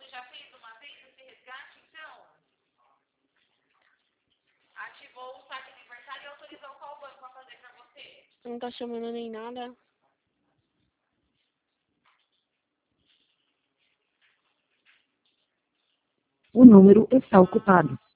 já fez uma vez esse resgate, então? Ativou o saque aniversário e autorizou qual banco a fazer pra você? Não tá chamando nem nada. O número está ocupado.